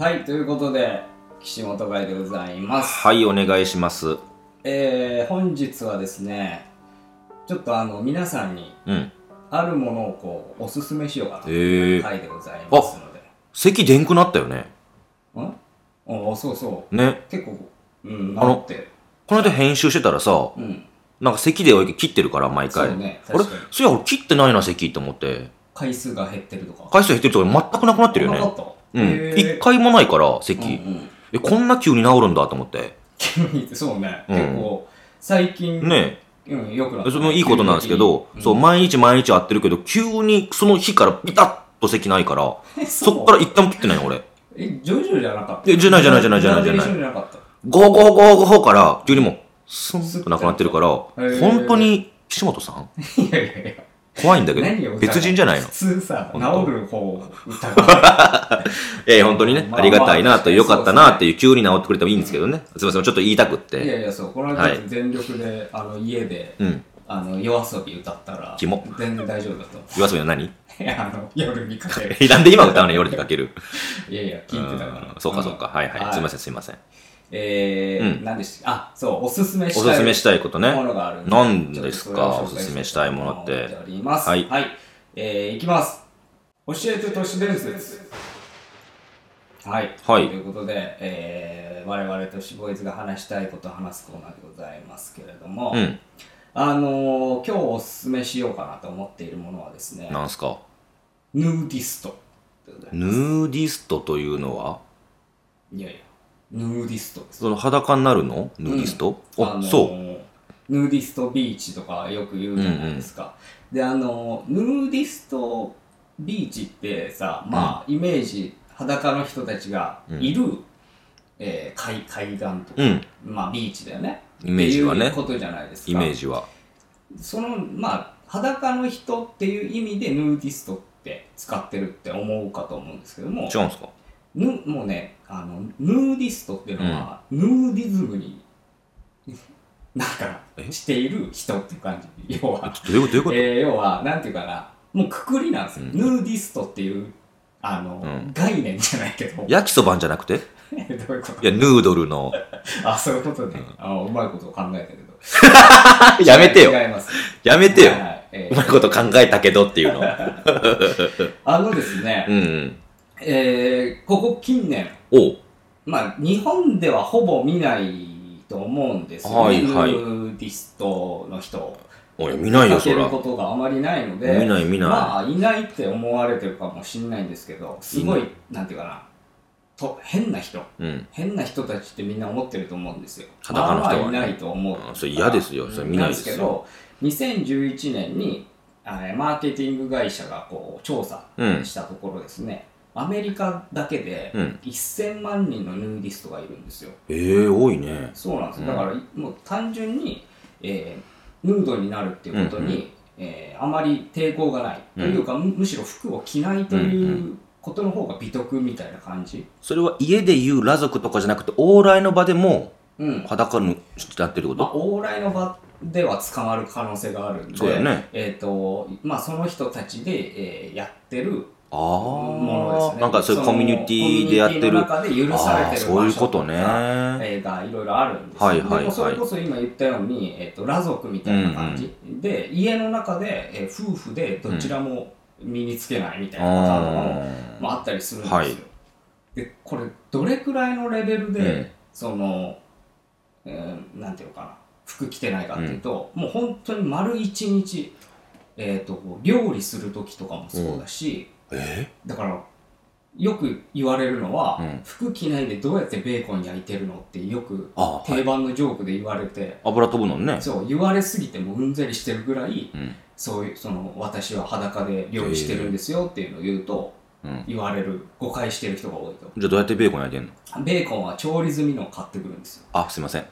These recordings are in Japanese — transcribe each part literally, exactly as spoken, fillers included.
はい、ということで岸本凱でございます。 はい、お願いします。 えー、本日はですね、ちょっとあの皆さんにあるものをこうおすすめしようかなという回でございますので、えー、 咳でんくなったよね。 ん？あ、そうそうね、 結構、うん、 あのこの間編集してたらさ、うん、なんか咳で切ってるから毎回。そうね、確かに。あれ、そういや俺切ってないな咳と思って。 回数が減ってるとか。 回数減ってるとか全くなくなってるよね。 なかった。 うん、一回もないから咳、うんうん、えこんな急に治るんだと思って。 急にそうね、うん、結構最近ね、 うん、よくなった、ね、 それもいいことなんですけど、うん、そう毎日毎日会ってるけど急にその日からピタッと咳ないからそっから一回も切ってないの俺。 え、ジョジョじゃなかった？ え、じゃないじゃないじゃないじゃないじゃない。ゴーゴーゴーゴーから急にもうスンとなくなってるから、本当に岸本さん？いやいやいや。怖いんだけど、別人じゃないの。 普通さ、治る方を疑う。 いやいや、本当にね、ありがたいなと、よかったなっていう、急に治ってくれてもいいんですけどね。すみません、ちょっと言いたくって。 いやいや、そう、この間全力で、あの、家で、あの、夜遊び歌ったら、全然大丈夫だと。 夜遊びは何？ いや、あの、夜にかける。 なんで今歌うの？夜にかける。 いやいや、聞いてたから。 そうかそうか、はいはい。すみません、すみません。 えー、何でしたっけ？あ、そう、おすすめしたい。 おすすめしたいことね。 ものがあるんで。 何ですか、おすすめしたいものって。 はい。はい。えー、いきます。教えて都市伝説。はい。はい。ということで、えー、我々都市ボーイズが話したいことを話すコーナーでございますけれども、うん、あのー、今日おすすめしようかなと思っているものはですね、 なんすか？ ヌーディスト。 ヌーディストというのは？ いやいや。ヌーディストです。 その裸になるの？ヌーディスト？ うん、あのー、そう。ヌーディストビーチとかよく言うじゃないですか。うんうん、で、あのー、ヌーディストビーチってさ、まあ、うん、イメージ、裸の人たちがいる、うん、えー、海, 海岸とか、うん、まあ、ビーチだよね。 イメージはね。 っていうことじゃないですか。 イメージは。 その、まあ、裸の人っていう意味でヌーディストって使ってるって思うかと思うんですけども。 違うんですか？ ぬもうね、あのヌーディストっていうのは、うん、ヌーディズムになんかしている人っていう感じ。要はどういうことどういうこと、 えー、要はなんていうかな、もうくくりなんですよ、うん、ヌーディストっていうあの、うん、概念じゃないけど、 焼きそばんじゃなくてどういうこと？ いやヌードルのあ、そういうことね、うん、あうまいことを考えたけどやめてよ。 違います。 やめてよ、はいはい、えー、うまいこと考えたけどっていうのあのですね、うん、えー、ここ近年、 おまあ、日本ではほぼ見ないと思うんですよね、はいはい、ヌーディストの人おい見ないよ、そら。 見かけることがあまりないので、 見ない見ない。 まあ、いないって思われてるかもしれないんですけど、すごい、なんていうかな、と変な人、うん、変な人たちってみんな思ってると思うんですよ。 裸の人は、ね、 まあ、いないと思う。 あ、それ嫌ですよ、それ見ないですよ。 なんですけど、にせんじゅういちねんにマーケティング会社がこう調査したところですね、うん、アメリカだけでせんまんにんのヌーディストがいるんですよ。 えー、多いね。 そうなんですよ。だから、もう単純に、えー、ヌードになるっていうことに、うんうん、えー、あまり抵抗がない、うん、というか、む、むしろ服を着ないということの方が美徳みたいな感じ。 それは家でいう裸族とかじゃなくて、往来の場でも裸になってること？ まあ、往来の場では捕まる可能性があるんで、 そうだよね。 えーとまあ、その人たちで、えー、やってるあものですね。なんかそういうコミュニティでやってる。 コミュニティの中で許されてるそういうことね。 えー、がいろいろあるんですよ。はいはいはい、でもそれこそ今言ったように、えーと、裸族みたいな感じ、うんうん、で家の中で、えー、夫婦でどちらも身につけないみたいなパターンとかも、まあ、あったりするんですよ。はい、でこれどれくらいのレベルで、うん、その、えー、なんていうのかな、服着てないかっていうと、うん、もう本当に丸一日、えーと、料理する時とかもそうだし、うん、えー、だからよく言われるのは、うん、服着ないでどうやってベーコン焼いてるのってよく定番のジョークで言われて、はい、 油飛ぶのね。 そう言われすぎてもうんざりしてるぐらい、うん、そういうその私は裸で料理してるんですよっていうのを言うと、うん、言われる、誤解してる人が多いと。 じゃあどうやってベーコン焼いてんの？ ベーコンは調理済みのを買ってくるんですよ。 あ、すいません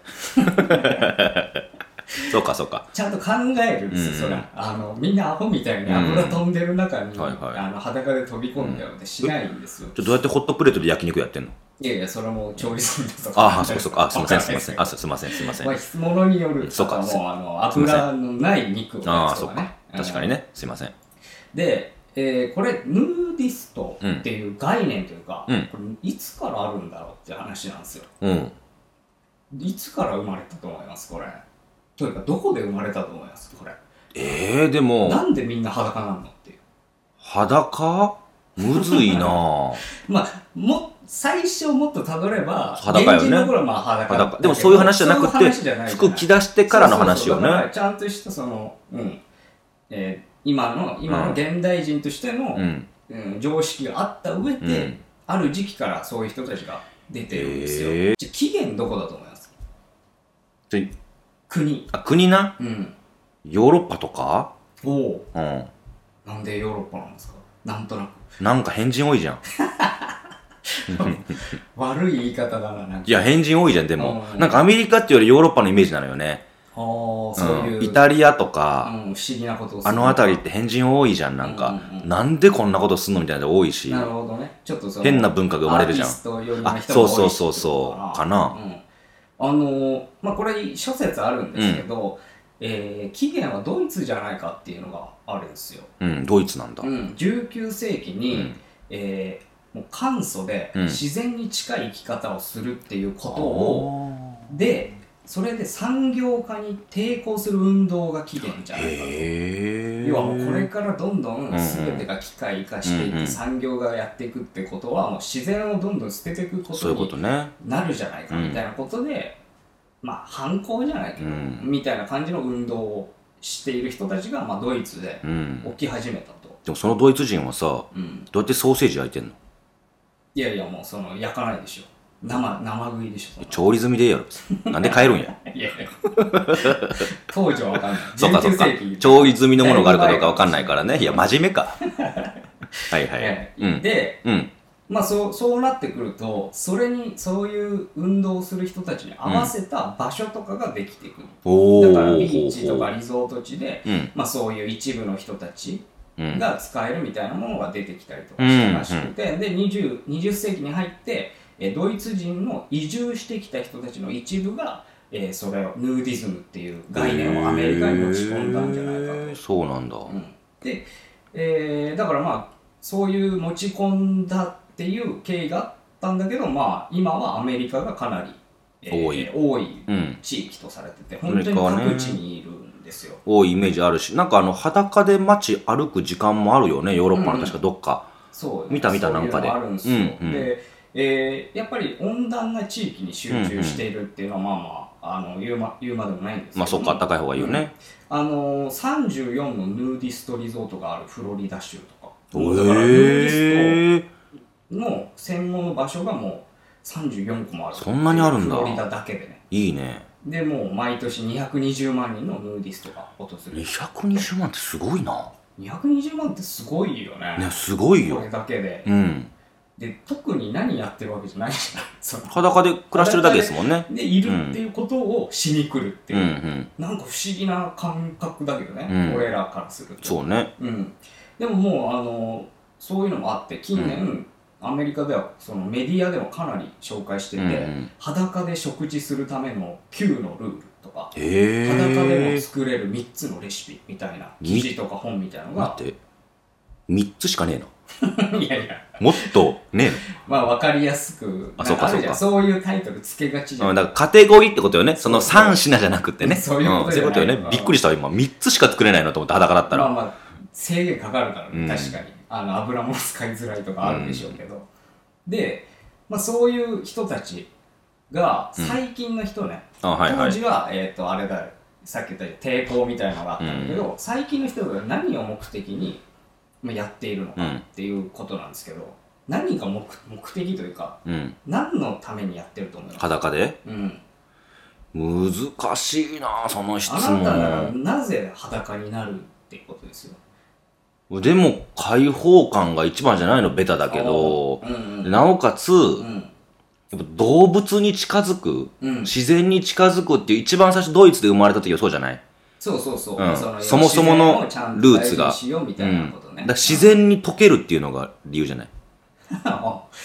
そうかそうか。 ちゃんと考えるんですよ、うん、それは。あのみんなアホみたいに油飛んでる中に、うん、はいはい、あの裸で飛び込んでなんてしないんですよ。 じゃあどうやってホットプレートで焼肉やってんの？ いやいや、それも調理済みとか。 ああ、そうかそうか。あ、すいませんすいません。あ、すいませんすいません。 まあ、ものによるとかもあの油のない肉を、ね、 ああ、そうか。確かにね。すいません。 で、 えー、これヌーディストっていう概念というか、 うん、 これいつからあるんだろうって話なんですよ。 うん、 いつから生まれたと思いますこれ。というかどこで生まれたと思いますこれ。 えー、でもなんでみんな裸なんのっていう。 裸むずいなぁまあも最初もっとたどれば裸よね。 現実の頃はまあ裸だったけど、 でもそういう話じゃなくて服着出してからの話よね。 そうそうそう、だからちゃんとしたその、うんえー、今の今の現代人としての、うんうん、常識があった上で、うん、ある時期からそういう人たちが出てるんですよ。えー、じゃ起源どこだと思います？国。 あ、国な、 うん、 ヨーロッパとか。 おお、 うん、 なんでヨーロッパなんですか？なんとなくなんか変人多いじゃん悪い言い方だな。なんかいや変人多いじゃん。でも、うん、なんかアメリカっていうよりヨーロッパのイメージなのよね。 あ、そういう、 うん、イタリアとか、 うん、不思議なことをするあの辺りって変人多いじゃん。なんか、うんうんうん、なんでこんなことすんのみたいなの多いし。 なるほどね。ちょっとその変な文化が生まれるじゃん。あ、そうそうそうそうかな、 うん、あのー、まあこれ諸説あるんですけど、うんえー、起源はドイツじゃないかっていうのがあるんですよ。 うん、ドイツなんだ。 うん、じゅうきゅうせいきに、うんえー、もう簡素で自然に近い生き方をするっていうことを、うん、でそれで産業化に抵抗する運動が起源じゃないかと。要はもうこれからどんどん全てが機械化していって、うんうん、産業がやっていくってことはもう自然をどんどん捨てていくことになるじゃないかみたいなことで、まあ反抗じゃないけど、うん、みたいな感じの運動をしている人たちが、まあ、ドイツで起き始めたと、うん、 でもそのドイツ人はさ、うん、どうやってソーセージ焼いてんの？いやいやもうその焼かないでしょ。生生食いでしょ。 調理済みでええやろ。なんで買えるんやいやいや当時は分かんない。 そうかそうか。調理済みのものがあるかどうか分かんないからね。いや真面目かはいはい、 うん、で、うんまあ、そう、そうなってくるとそれにそういう運動をする人たちに合わせた場所とかができてくる、うん、だからビーチとかリゾート地で、うんまあ、そういう一部の人たちが使えるみたいなものが出てきたりとかしたらしくて、うんうん、で 20, 20世紀に入ってえドイツ人の移住してきた人たちの一部が、えー、それをヌーディズムっていう概念をアメリカに持ち込んだんじゃないかと。 へーそうなんだ、 うん、で、えー、だからまあそういう持ち込んだっていう経緯があったんだけど、まあ今はアメリカがかなり、えー、多い、多い地域とされてて、うん、本当に各地にいるんですよ。 多いイメージあるし、なんかあの裸で街歩く時間もあるよね、ヨーロッパの確かどっか。 うん、そう、 見た見たなんかで。 そういうのあるんですよ。うんうん、で、えー、やっぱり温暖な地域に集中しているっていうのは、まあまあ、あの言うま、言うまでもないんですけど、 まあそっか、暖かい方がいいよね。 うん、あのさんじゅうよんのヌーディストリゾートがあるフロリダ州とか。 だからヌーディストの専門の場所がもうさんじゅうよんこもある。 そんなにあるんだ。 フロリダだけでね。 いいね。 でもう毎年にひゃくにじゅうまんにんのヌーディストが訪れる。 にひゃくにじゅうまんってすごいな。 にひゃくにじゅうまんってすごいよね。 ね、すごいよ。 これだけで。 うん。 で、特に何やってるわけじゃないじゃない。 裸で暮らしてるだけですもんね。 で、いるっていうことをしに来るっていう。うんうん、なんか不思議な感覚だけどね。うん、俺らからすると。 そうね。 うん。でももう、あの、そういうのもあって、近年、うんアメリカではそのメディアでもかなり紹介してて、うんうん、裸で食事するためのきゅうのルールとか、裸でも作れるみっつのレシピみたいな記事とか本みたいなのが待ってみっつしかねえのいやいやもっとねえのまあ分かりやすくあそうかそうかそういうタイトルつけがちじゃん、 うん、だからカテゴリーってことよねそのさん品じゃなくてねそういうことじゃない、うん、 そういうことよねびっくりした今みっつしか作れないのと思って裸だったらまあまあ制限かかるからね、うん、確かにあの油も使いづらいとかあるでしょうけど、うんで、まあ、そういう人たちが最近の人ね、うんはいはい、当時は、えー、とあれださっき言ったように抵抗みたいなのがあったんだけど、うん、最近の人が何を目的にやっているのかっていうことなんですけど、うん、何が 目, 目的というか、うん、何のためにやってると思いますか？ 裸で、 うん、 難しいなその質問。 あなたならなぜ裸になるっていうことですよ。 でも開放感が一番じゃないのベタだけど、うんうん、なおかつ、うん、やっぱ動物に近づく、うん、自然に近づくっていう一番最初ドイツで生まれた時はそうじゃない？ そうそうそう、 うん、そ, そもそものルーツが、 みたいなことね、 うん、だ自然に溶けるっていうのが理由じゃない？ あ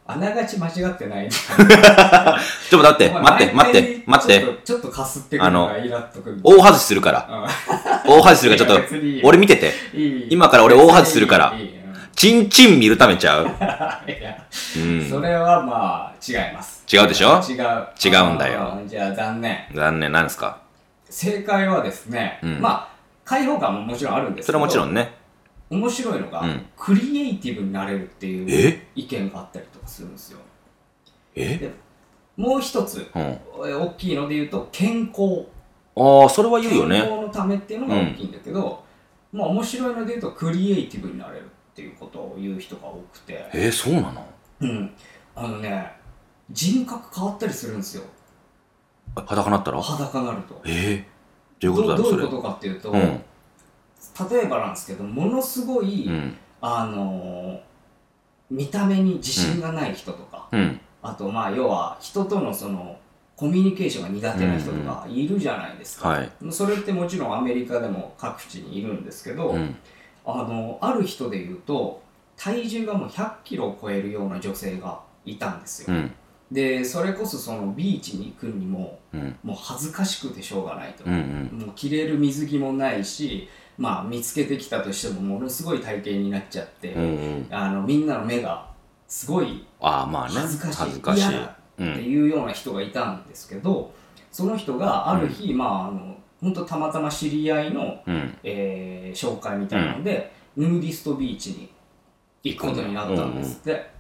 あながち間違ってない。ちょっと待って、待って、待って、待って。 ちょっとかすってくるのがイラっとくる。 大外しするから。大外しするから、ちょっと、俺見てて。今から俺大外しするから。チンチン見るためちゃう。 いや、うん、それはまあ、違います。 違うでしょ？ 違う。 違うんだよ。 じゃあ残念。 残念、何ですか？ 正解はですね、うん、まあ、開放感ももちろんあるんですけど、 それはもちろんね。 面白いのが、うん、クリエイティブになれるっていう意見があったりとかするんですよ。 えでもう一つ、うん、大きいので言うと健康。 ああ、それは言うよね。 健康のためっていうのが大きいんだけど、うん、まあ面白いので言うとクリエイティブになれるっていうことを言う人が多くて。 えー、そうなの？ うん。あのね、人格変わったりするんですよ。 裸なったら？ 裸なると。 えー、どういうことだろう？ どういうことかっていうと、うん、例えばなんですけど、ものすごい、うん、あのー、見た目に自信がない人とか、 うん、 あとまあ要は人とのそのコミュニケーションが苦手な人とかいるじゃないですか、 うんうんはい、 それってもちろんアメリカでも各地にいるんですけど、うん、あのある人でいうと体重がもうひゃっキロを超えるような女性がいたんですよ、うん、でそれこそそのビーチに行くにも、うん、もう恥ずかしくてしょうがないと、 うんうん、 もう着れる水着もないし、まあ、見つけてきたとしてもものすごい体型になっちゃって、うんうん、あのみんなの目がすごい恥ずかしい、 恥ずかしい嫌だっていうような人がいたんですけど、うん、その人がある日、うん、まああの本当たまたま知り合いの、うんえー、紹介みたいなので、うん、ヌーディストビーチに行くことになったんですって、うんうん、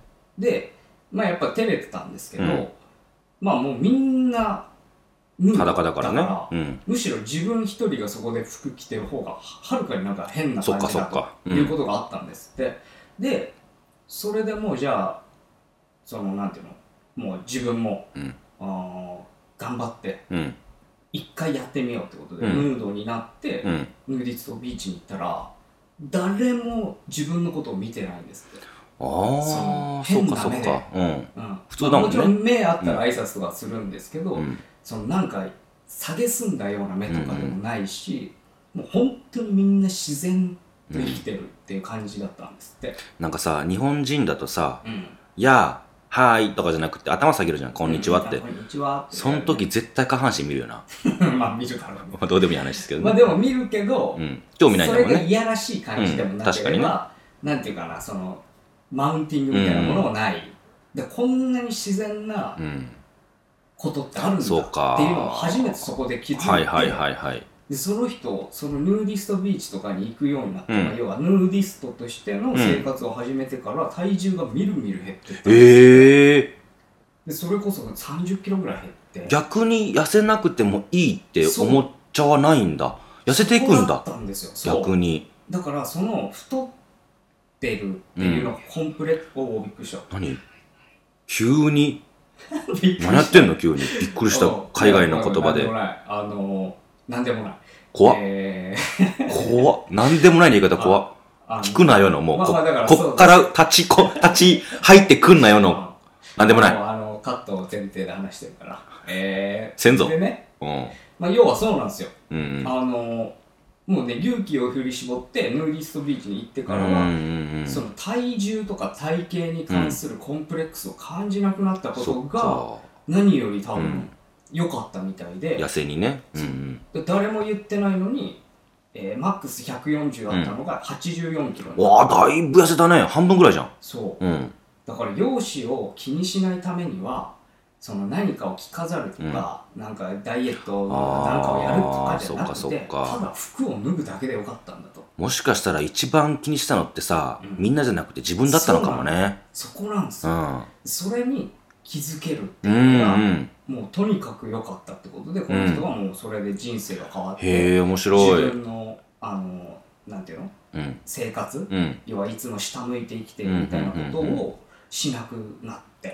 で、まあやっぱ照れてたんですけど、うん、まあもうみんな脱いだ裸だからね、うん、 むしろ自分一人がそこで服着てる方がはるかになんか変な感じだということがあったんですって、うん、でそれでもうじゃあそのなんていうのもう自分も、うん、あ頑張って一、うん、回やってみようってことで、うん、ヌードになって、うん、ヌーディストビーチに行ったら誰も自分のことを見てないんですって。 ああ、変な目で、 うんうん、普通だもんね。もちろん目あったら挨拶とかするんですけど、うん、そのなんか蔑んだような目とかでもないし、うんうん、もう本当にみんな自然と生きてるっていう感じだったんですって、うん、 なんかさ日本人だとさ、うん、やあはーいとかじゃなくて頭下げるじゃん、こんにちはって、うん、 こんにちはって、 その時絶対下半身見るよなまあ見るだろうねどうでもいい話ですけどね。 まあでも見るけど、 うん、興味ないんだもんね。 それがいやらしい感じでもなければ、うんね、なんていうかな、そのマウンティングみたいなものもない、うん、でこんなに自然なことってあるんだっていうのを初めてそこで気づいて、 はいはいはいはい、 でその人そのヌーディストビーチとかに行くようになって、うん、要はヌーディストとしての生活を始めてから体重がみるみる減ってったんですよ、 えー、 でそれこそさんじゅっキロぐらい減って、 逆に痩せなくてもいいって思っちゃわないんだ。痩せていくんだ。 そうだったんですよ。 逆にだからその太ってるっていうのがコンプレックス、うん、おびっくりした。 何急に何やってんの急にびっくりした海外の言葉で。 なんでもない、あのなんでもない、 怖っ、えー、怖っ、なんでもないの言い方怖っ。聞くなよのもう、まあまあ、こ, こっから立ちこ立ち入ってくんなよのなんでもない。 あのカットを前提で話してるから、えー、 先祖でね、 うん、 まあ要はそうなんですよ、 うんうん、 あのもうね勇気を振り絞ってヌーディストビーチに行ってからは、うんうんうん、その体重とか体型に関するコンプレックスを感じなくなったことが何より多分良かったみたいで、 痩せにね、うんうん、誰も言ってないのに、えー、マックスひゃくよんじゅうあったのがはちじゅうよんキロになった、 うん、わあだいぶ痩せたね。半分ぐらいじゃん。 そう、 うん、 だから容姿を気にしないためにはその何かを着飾るとか、うん、なんかダイエットなんかをやるとかじゃなくて、ただ服を脱ぐだけでよかったんだと。 もしかしたら一番気にしたのってさ、うん、みんなじゃなくて自分だったのかもね。 そこなんですよ、うん、それに気づけるっていうのが、うんうん、もうとにかく良かったってことで、この人はもうそれで人生が変わって、うん、 へえ面白い。 自分のあのなんていうの、うん、生活、うん、要はいつも下向いて生きてるみたいなことをしなくなって、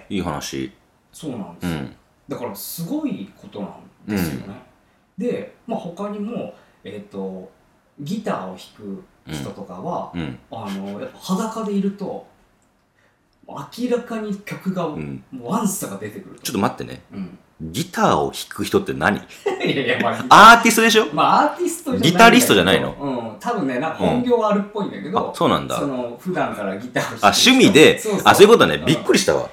いい話。 そうなんですよ、うん、だからすごいことなんですよね、うん、で、まあ、他にも、えーと、ギターを弾く人とかは、うん、あのやっぱ裸でいると明らかに曲が、うん、もうワンサが出てくると。 ちょっと待ってね、うん、ギターを弾く人って何？いやいや、まあ、 アーティストでしょ？ まあアーティストじゃない、 ギタリストじゃないの？ うん、多分ね、なんか本業はあるっぽいんだけど、 うん、あ、そうなんだ。 その普段からギターを弾くあ、趣味で、そうそう、あ、そういうことね、びっくりしたわ。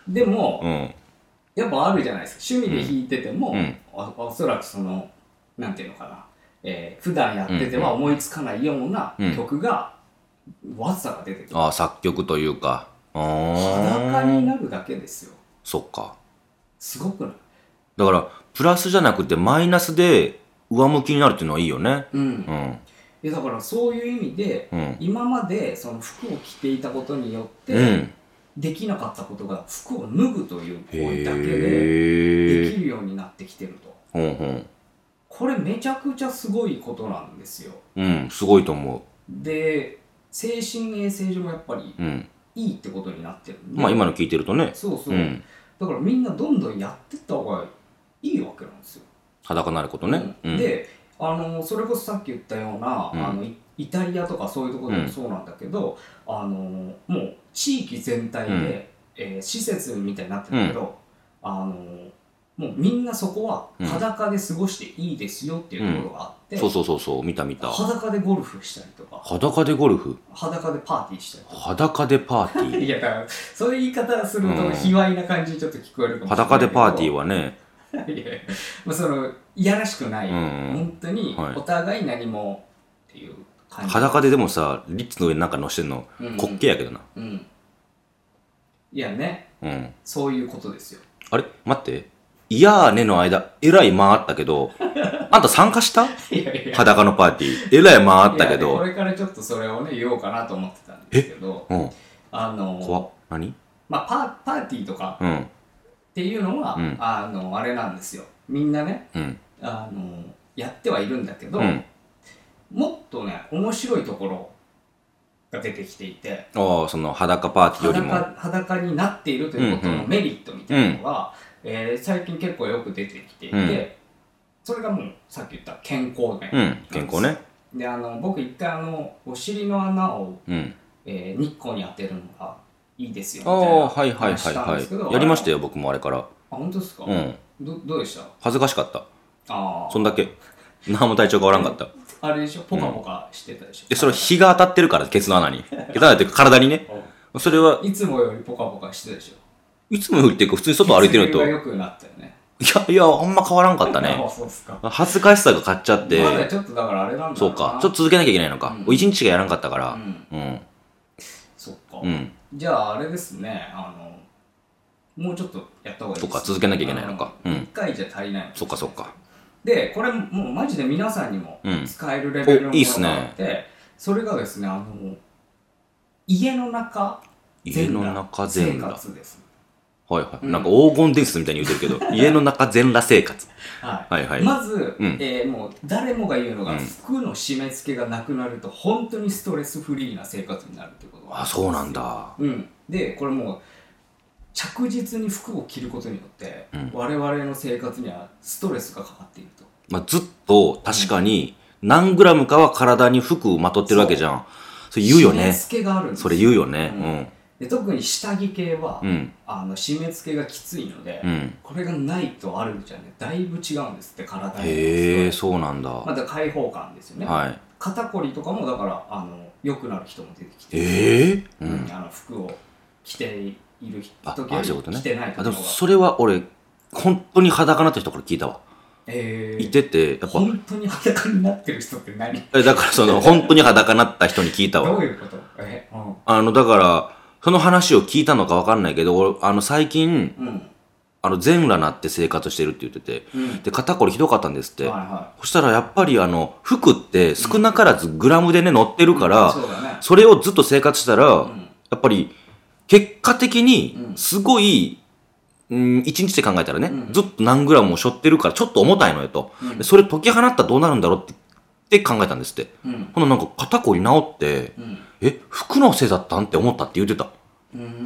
でも、 うん、 やっぱあるじゃないですか。趣味で弾いてても、 うん、 お, おそらくそのなんていうのかな、えー、普段やってては思いつかないような曲が、わざが出てくる、 うん、ああ作曲というか、 裸になるだけですよ。 そっか。 すごくない？ だからプラスじゃなくてマイナスで上向きになるっていうのはいいよね。 うん、 うんいやだからそういう意味で、うん、今までその服を着ていたことによって、うん、できなかったことが服を脱ぐという行為だけでできるようになってきてると。 ほんほん。 これめちゃくちゃすごいことなんですよ。 うん、すごいと思う。 で、精神衛生上もやっぱりいいってことになってるんで、 まあ今の聞いてるとね。 そうそう、うん、だからみんなどんどんやってった方がいいわけなんですよ。 裸になることね。 うん、で、あのそれこそさっき言ったような、うん、あのイタリアとかそういうところでもそうなんだけど、うん、あのもう地域全体で、うん、えー、施設みたいになってるけど、うん、あのもうみんなそこは裸で過ごしていいですよっていうところがあって、 うん、そうそうそうそう、見た見た。 裸でゴルフしたりとか、 裸でゴルフ、 裸でパーティーしたりとか。 裸でパーティーいやだからそういう言い方すると卑猥な感じにちょっと聞こえるかもしれないけど、 裸でパーティーはねいやまあそのいやらしくない、うん、本当にお互い何もっていう感じ。 裸ででもさ、リッツの上になんか乗してんの、うん、滑稽やけどな。 うん。いやね、うん、そういうことですよ。 あれ待って、いやーねの間えらい間あったけどあんた参加した？いやいや裸のパーティーえらい間あったけど、 いや、これからちょっとそれをね言おうかなと思ってたんですけど、 え、うん、 あの怖っ、何？ まあ パ, パーティーとか、うん、っていうのは、うん、あのあれなんですよ。みんなね、うん、あのやってはいるんだけど、うん、もっとね面白いところが出てきていて、 ああ、その裸パーティーよりも裸, 裸になっているということのメリットみたいなのが、うんうん、えー、最近結構よく出てきていて、うん、それがもうさっき言った健康面、 うん、健康ね。 で、あの僕一回あのお尻の穴を、うん、えー、日光に当てるのがいいですよみたいな話したんですけど、 やりましたよ僕もあれから。 あ、本当ですか？ うん。 ど, どうでした？ 恥ずかしかった。ああ。そんだけ。何も体調がおらんかった。 あれでしょ、ポカポカしてたでしょ。 で、それ日が当たってるから、ケツの穴に。ケツの穴っていうか体にね。それはいつもよりポカポカしてたでしょ。 いつもよりっていうか普通に外歩いてると。 血流が良くなったよね。 いやいや、あんま変わらんかったね。 あ、そうっすか。 恥ずかしさが勝っちゃって。 まだちょっとだからあれなんだろうな。 そうか。ちょっと続けなきゃいけないのか。一、うん、日しかやらんかったから。うん。うん、 そっか。うん。じゃああれですね、あの、もうちょっとやった方がいいですね。 そっか、続けなきゃいけないのか。 うん。一回じゃ足りないの。 そっかそっか。 で、これもうマジで皆さんにも使えるレベルのものがあって、うん、いいっすね、それがですね、あの、家の中全裸生活です。 はいはい、うん、なんか黄金伝説みたいに言ってるけど家の中全裸生活、 はい、はいはい。まず、うん、えー、もう誰もが言うのが、うん、服の締め付けがなくなると本当にストレスフリーな生活になるってことがあるんですよ。 あ、そうなんだ。 うん。で、これもう着実に服を着ることによって、うん、我々の生活にはストレスがかかっていると。 まあ、ずっと確かに何グラムかは体に服をまとってるわけじゃん。それ言うよね。 締め付けがあるんですよ。 それ言うよね。うん。うん、 で特に下着系は、うん、あの締め付けがきついので、うん、これがないとあるじゃね、だいぶ違うんですって体に。 へえ、そうなんだ。 また開放感ですよね。はい。肩こりとかもだからあの良くなる人も出てきて、 ええ、 うん、あの服を着ている時より着てない時の方が。 あ、でもそれは俺本当に裸になった人から聞いたわ。えー、いてて、やっぱ本当に裸になってる人って何？ え、だからその本当に裸になった人に聞いたわ。 どういうこと？え、うん、 あのだからその話を聞いたのか分かんないけど、俺あの最近、うん、あの全裸なって生活してるって言ってて、うん、で肩こりひどかったんですって、はいはい、そしたらやっぱりあの服って少なからずグラムでね乗ってるから、うん、 そうだね、それをずっと生活したら、うん、やっぱり結果的にすごい、うん、いちにちで考えたらね、うん、ずっと何グラムも背負ってるからちょっと重たいのよと、うん、それ解き放ったらどうなるんだろうってって考えたんですって、うん、ほななんか肩こり治って、うん、え、服のせいだったんって思ったって言ってた。うーん、うん、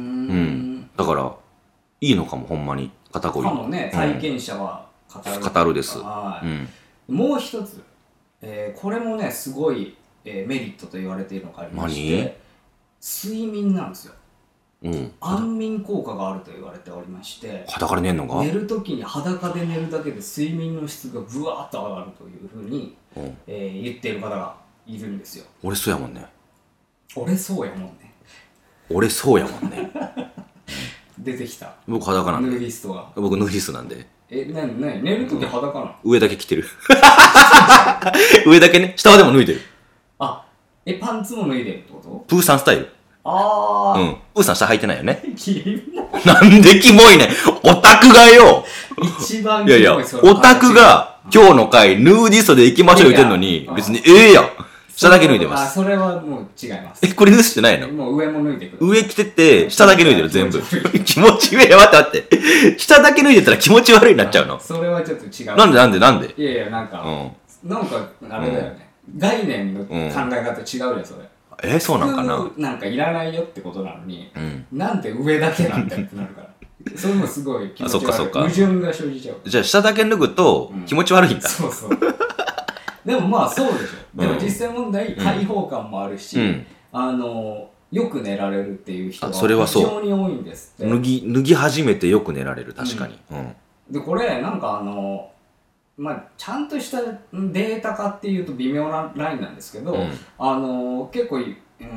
だからいいのかも、ほんまに肩こりかもね、体験者は語る、 うん、語るです、 はい、うん、もう一つ、えー、これもねすごい、えー、メリットと言われているのがありまして、睡眠なんですよ。うん、安眠効果があると言われておりまして、 裸で寝るのが、 寝るときに裸で寝るだけで睡眠の質がブワーッと上がるというふうに、うん、えー、言っている方がいるんですよ。 俺そうやもんね。 俺そうやもんね。 俺そうやもんね。 出てきた。 僕裸なんで。 ヌーディストが。 僕ヌーディストなんで。 え、なになに寝るとき裸なの？ 上だけ着てる。上だけね、下はでも脱いでる。 あ、え、パンツも脱いでるってこと？ プーさんスタイル。 あー。 うん。プーさん下履いてないよね。 キモい。 なんでキモいねん。オタクがよ。 一番いやいや、オタクが今日の回、ヌーディストで行きましょう言ってんのに、別にええやん。下だけ脱いでます。 あ、それはもう違います。 え、これ脱してないの？ もう上も脱いでくる。 上着てて、下だけ脱いでる、全部。気持ち悪い。待って待って。下だけ脱いでたら気持ち悪いになっちゃうの？ それはちょっと違う。 なんでなんでなんで？ いやいや、なんか、うん、なんか、あれだよね。うん、概念の考え方違うよ、それ。 えー、そうなんかな？ なんかいらないよってことなのに、うん、なんで上だけなんだってなるから。それもすごい気持ち悪い。あ、そっかそっか。矛盾が生じちゃう。 じゃあ下だけ脱ぐと気持ち悪いんだ。 うん、そうそう。でもまあそうでしょ。でも実際問題、開放感もあるし、うん、あの、よく寝られるっていう人が非常に多いんですって。 脱ぎ、脱ぎ始めてよく寝られる、確かに。うんうん、 で、これ、なんかあの、まあ、ちゃんとしたデータ化っていうと微妙なラインなんですけど、うん、あの、結構、うん、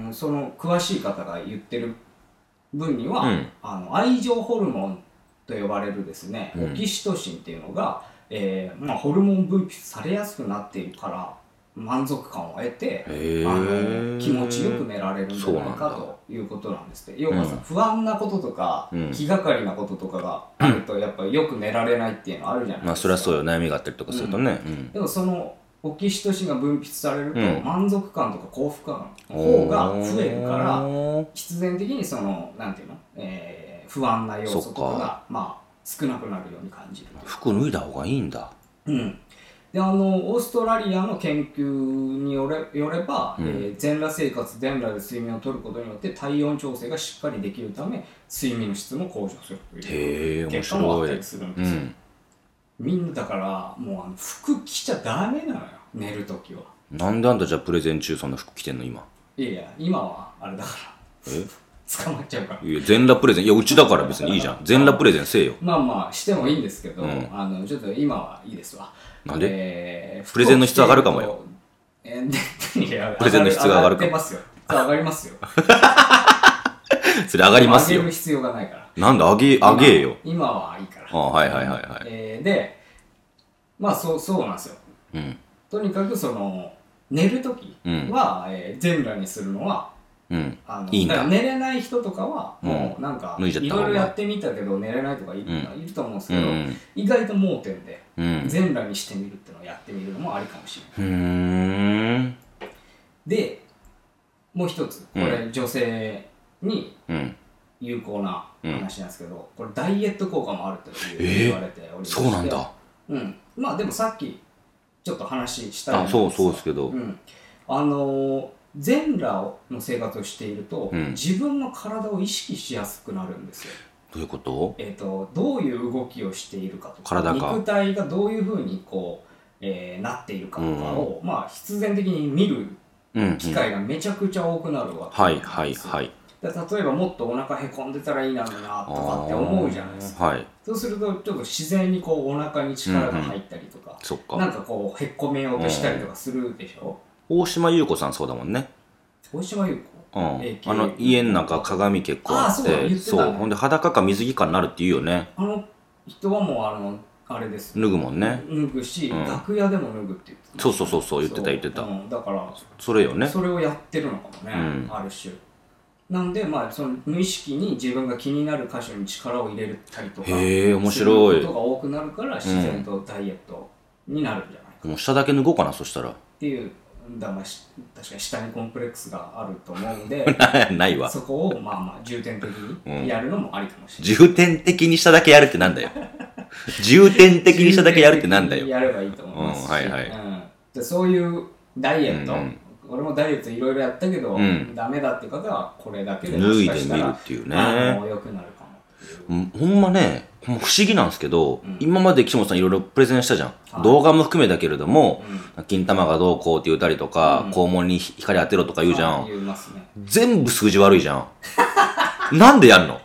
その詳しい方が言ってる分には、うん、あの愛情ホルモンと呼ばれるですね、オキシトシンっていうのが、えーまあ、ホルモン分泌されやすくなっているから満足感を得て、あの気持ちよく寝られるんじゃないかということなんですって。要はさ、うん、不安なこととか、うん、気がかりなこととかがあるとやっぱりよく寝られないっていうのはあるじゃないですか。 まあそれはそうよ、悩みがあったりとかするとね、 うんうん、でもそのオキシトシンが分泌されると、うん、満足感とか幸福感の方が増えるから必然的にそのなんていうの、えー、不安な要素とかがまあ少なくなるように感じる。 服脱いだ方がいいんだ。 うん。で、あのオーストラリアの研究によれ、よれば、うん、えー、全裸生活、全裸で睡眠をとることによって体温調整がしっかりできるため睡眠の質も向上するという結果もあったりするんですよ。みんなだからもうあの服着ちゃダメなのよ、寝るときは。 なんであんたじゃあプレゼン中そんな服着てんの今？ いやいや、今はあれだからえ捕まっちゃうから。 いや、全裸プレゼン、いやうちだから別にいいじゃん。全裸プレゼンせえよ。 まあまあしてもいいんですけど、うん、あのちょっと今はいいですわ。 なんで、えー、プレゼンの質上がるかもよ。 えー、いやプレゼンの質が上がるかも。 上がってますよ。上がりますよ。 それ上がりますよ。 上げる必要がないから。 なんで上げ、上げよ。 今はいいから。 ああ、はいはいはいはい。 えー、で、まあそう、そうなんですよ。うん、とにかくその、寝るときは、うん、えー、全裸にするのは、うん、あのいいんだ。だから寝れない人とかは、もうなんか、いろいろやってみたけど寝れないとかいる、うん、いると思うんですけど、うん、意外と盲点で、うん、全裸にしてみるっていうのをやってみるのもありかもしれない。うーんで、もう一つ、これ女性に有効な話なんですけど、うん、これダイエット効果もあると言われておりまして、 えー、そうなんだ。 うん。まあでもさっきちょっと話したんですが、あ、そうそうですけど、 うん、あのー、全裸の生活をしていると、うん、自分の体を意識しやすくなるんですよ。 どういうこと？ えっと、どういう動きをしているかとか、体か肉体がどういうふうにこう、えー、なっているかとかを、うん、まあ必然的に見る機会がめちゃくちゃ多くなるわけなんですよ。はいはいはい。例えばもっとお腹へこんでたらいいなのになとかって思うじゃないですか、はい、そうするとちょっと自然にこうお腹に力が入ったりとか、うんうん、そっかなんかこうへっこめようとしたりとかするでしょ。 大島優子さんそうだもんね。 大島優子、うん、 あの家の中鏡結構あって、あ、そう、言ってたね、そうほんで裸か水着かになるって言うよね。 あの人はもうあのあれです、 脱ぐもんね。 脱ぐし、うん、楽屋でも脱ぐって言ってた、ね、 そうそうそうそう言ってた言ってた、うん、 だからそれよね。 それをやってるのかもね、うん、ある種なんで、まあ、その無意識に自分が気になる箇所に力を入れたりとかすることが多くなるから自然とダイエットになるんじゃないか、 うん、もう下だけ脱ごうかなそしたらっていうだ、まあ、確かに下にコンプレックスがあると思うんでないわ。 そこをまあまあ重点的にやるのもありかもしれない、 うん、重点的に下だけやるってなんだよ重点的に下だけやるってなんだよ。 やればいいと思いますし、うんはいはいうん、でそういうダイエット、うんうん俺もダイエットいろいろやったけど、うん、ダメだって方はこれだけでもしかしたら脱いでみるっていうね。あの良くなるかも。 ほんまね、不思議なんですけど、うん、今まで岸本さんいろいろプレゼンしたじゃん、はい、動画も含めだけれども、うん、金玉がどうこうって言ったりとか、うん、肛門に光当てろとか言うじゃん、 言いますね、 全部数字悪いじゃんなんでやんの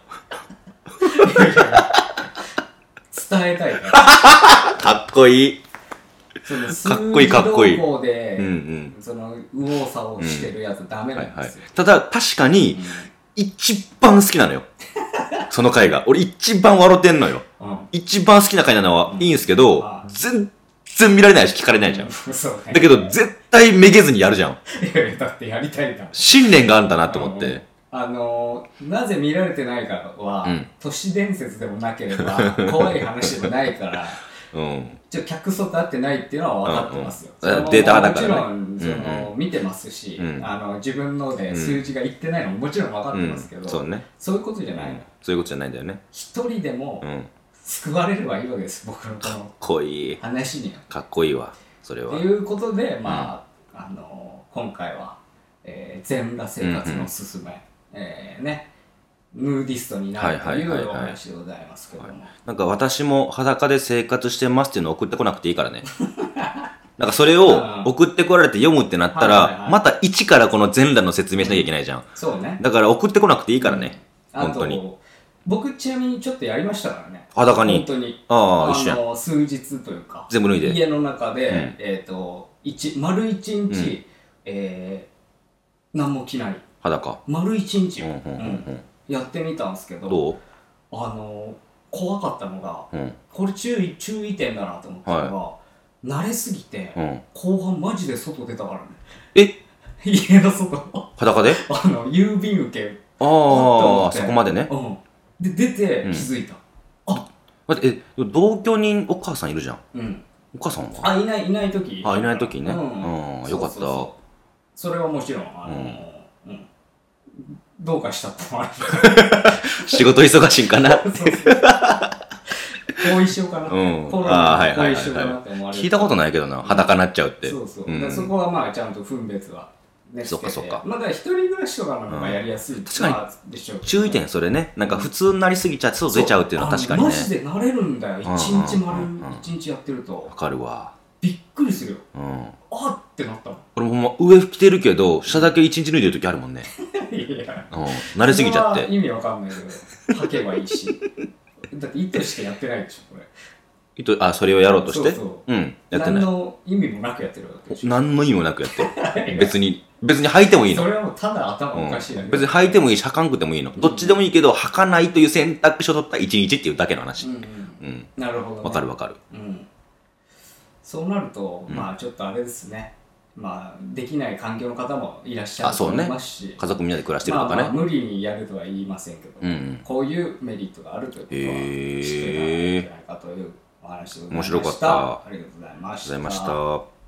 伝えたいからかっこいいかっこいいかっこいい。 数字動向で、うんうん、その右往左往してるやつダメなんですよ、うんはいはい、 ただ確かに、うん、一番好きなのよその回が。俺一番笑ってんのよ。うん、一番好きな回なのはいいんすけど、うん、全然見られないし聞かれないじゃん。そうね、だけど絶対めげずにやるじゃん。 いやだってやりたいから。 信念があんだなって思って。 あのー、なぜ見られてないかは、うん、都市伝説でもなければ怖い話でもないから、うん、ちょ客層と合ってないっていうのは分かってますよ。 うんうん、データだからね。 もちろんその、うんうん、見てますし、うん、あの自分ので数字がいってないのももちろん分かってますけど、うんそうね、そういうことじゃないの、うん、 そういうことじゃないんだよね。 一人でも救われればいいわけです、僕のこのかっこいい話には。 かっこいいわそれは。 ということで、まあ、うん、あの今回は、えー、全裸生活のすすめ、うんうんえー、ねヌーディストになるというお話でございますけども、 なんか私も裸で生活してますっていうのを送ってこなくていいからね。なんかそれを送ってこられて読むってなったら、はいはいはい、また一からこの全裸の説明しなきゃいけないじゃん。 そうね。 だから送ってこなくていいからね。うん、本当に。 僕ちなみにちょっとやりましたからね。 裸に。 本当に。 ああ、一緒やん。 あの数日というか。 全部脱いで。 家の中で、うん、えっ、ー、と、一丸一日、うん、えー、何も着ない。 裸。 丸一日、うんうんうんうん、やってみたんですけど、 どうあの怖かったのが、うん、これ注意注意点だなと思ったのが、はい、慣れすぎて、うん、後半マジで外出たからね。 え家の外裸であの郵便受けああそこまでね、 うん、で出て気づいた、 うん、あ待ってえ同居人お母さんいるじゃん、うん、お母さんはあいないいない時あいない時ね、うん、うん、よかった。そうそうそうそれはもちろんあの、うんうん、どうかしたってもある仕事忙しいんかなそうそう後遺症かな、うん、コロナの後遺症かなって思われる。 聞いたことないけどな、裸になっちゃうって。 そうそう、うん、そこはまあちゃんと分別はねそっかそっか。 まだ一人暮らしとかの方がやりやすい、うん、 確かにでしょう、ね、注意点それね、なんか普通になりすぎちゃって外出ちゃうっていうのは確かにね。 マジで慣れるんだよ、一日丸一日やってると。 わかるわ。 びっくりするよ、うん、あってなったもん。 俺もほんま上着てるけど下だけ一日脱いでる時あるもんねいや、 うん、慣れすぎちゃって。 意味わかんないけど履けばいいしだって意図してやってないでしょこれ。 意図あそれをやろうとして。 そうそう、 うん、やってない。 何の意味もなくやってるわけでしょ。 何の意味もなくやってる別に別に履いてもいいの。 それはもうただ頭おかしいだけ、うん、 別に履いてもいいし履かんくてもいいの、うん、どっちでもいいけど履かないという選択肢を取った一日っていうだけの話。うん、うんうん、なるほど、ね、 わかるわかる、 うん、そうなると、うん、まあちょっとあれですね、まあできない環境の方もいらっしゃると思いますし、ね、 家族みんなで暮らしてるとかね、 まあ、まあ無理にやるとは言いませんけど、うんうん、こういうメリットがあるということは知っていただけないかというお話でございました。 面白かった。 ありがとうございました。 ありがとうございました。